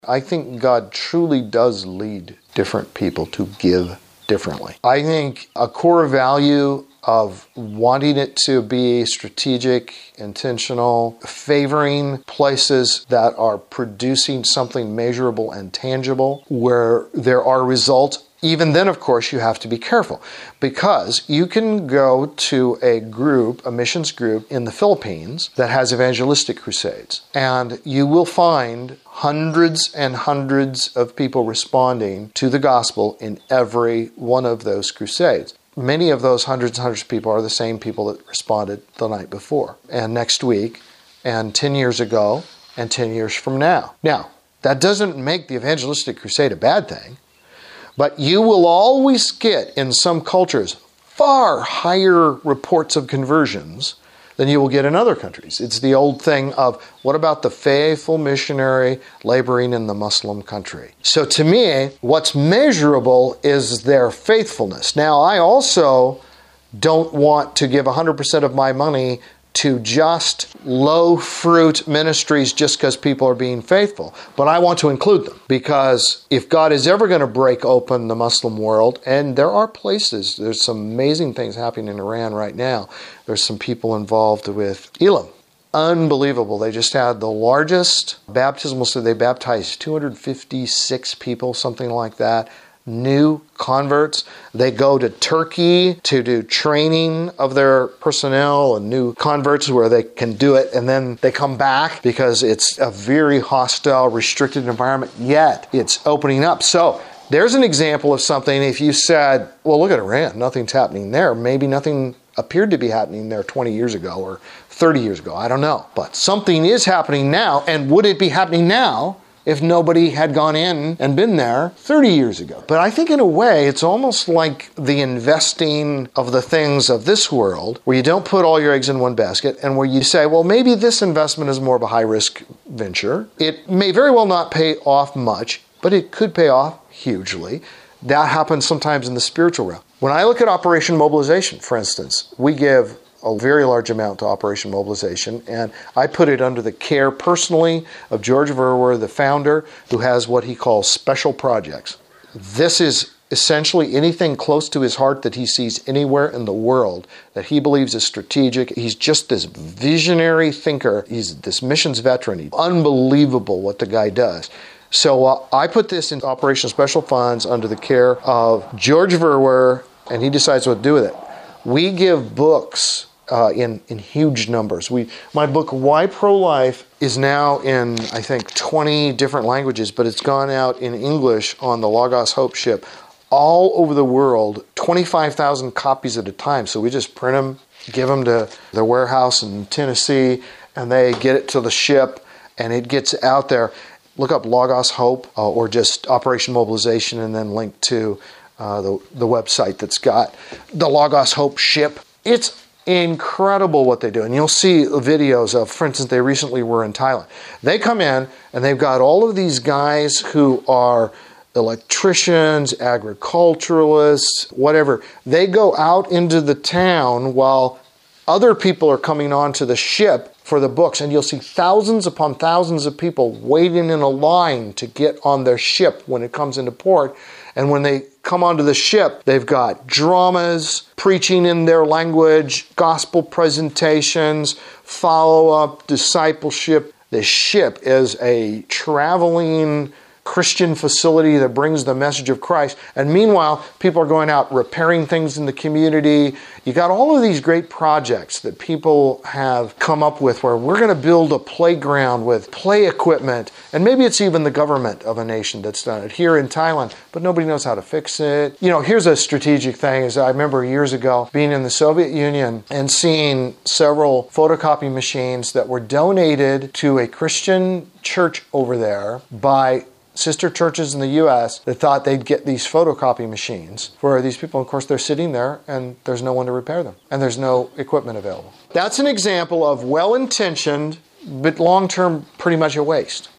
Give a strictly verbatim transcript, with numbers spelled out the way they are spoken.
I think God truly does lead different people to give differently. I think a core value of wanting it to be strategic, intentional, favoring places that are producing something measurable and tangible, where there are results. Even then, of course, you have to be careful, because you can go to a group, a missions group in the Philippines that has evangelistic crusades, and you will find hundreds and hundreds of people responding to the gospel in every one of those crusades. Many of those hundreds and hundreds of people are the same people that responded the night before, and next week, and ten years ago, and ten years from now. Now, that doesn't make the evangelistic crusade a bad thing. But you will always get, in some cultures, far higher reports of conversions than you will get in other countries. It's the old thing of, what about the faithful missionary laboring in the Muslim country? So to me, what's measurable is their faithfulness. Now, I also don't want to give one hundred percent of my money to just low-fruit ministries just because people are being faithful. But I want to include them, because if God is ever going to break open the Muslim world, and there are places, there's some amazing things happening in Iran right now. There's some people involved with Elam. Unbelievable. They just had the largest baptismal, so they baptized two hundred fifty-six people, something like that. New converts. They go to Turkey to do training of their personnel and new converts where they can do it, and then they come back because it's a very hostile, restricted environment, yet it's opening up. So there's an example of something. If you said, well, look at Iran, nothing's happening there. Maybe nothing appeared to be happening there twenty years ago or thirty years ago. I don't know. But something is happening now, and would it be happening now if nobody had gone in and been there thirty years ago? But I think in a way, it's almost like the investing of the things of this world, where you don't put all your eggs in one basket, and where you say, well, maybe this investment is more of a high-risk venture. It may very well not pay off much, but it could pay off hugely. That happens sometimes in the spiritual realm. When I look at Operation Mobilization, for instance, we give a very large amount to Operation Mobilization, and I put it under the care personally of George Verwer, the founder, who has what he calls special projects. This is essentially anything close to his heart that he sees anywhere in the world that he believes is strategic. He's just this visionary thinker. He's this missions veteran. Unbelievable what the guy does. So uh, I put this in Operation Special Funds under the care of George Verwer, and he decides what to do with it. We give books Uh, in, in huge numbers. We, my book, Why Pro-Life, is now in, I think, twenty different languages, but it's gone out in English on the Logos Hope ship all over the world, twenty-five thousand copies at a time. So we just print them, give them to the warehouse in Tennessee, and they get it to the ship, and it gets out there. Look up Logos Hope uh, or just Operation Mobilization, and then link to uh, the, the website that's got the Logos Hope ship. It's incredible what they do. And you'll see videos of, for instance, they recently were in Thailand. They come in and they've got all of these guys who are electricians, agriculturalists, whatever. They go out into the town while other people are coming onto the ship for the books, and you'll see thousands upon thousands of people waiting in a line to get on their ship when it comes into port. And when they come onto the ship, they've got dramas, preaching in their language, gospel presentations, follow-up, discipleship. The ship is a traveling Christian facility that brings the message of Christ. And meanwhile, people are going out repairing things in the community. You got all of these great projects that people have come up with, where we're going to build a playground with play equipment. And maybe it's even the government of a nation that's done it here in Thailand, but nobody knows how to fix it. You know, here's a strategic thing. Is I remember years ago being in the Soviet Union and seeing several photocopy machines that were donated to a Christian church over there by sister churches in the U S that thought they'd get these photocopy machines for these people. Of course, they're sitting there and there's no one to repair them, and there's no equipment available. That's an example of well-intentioned, but long-term pretty much a waste.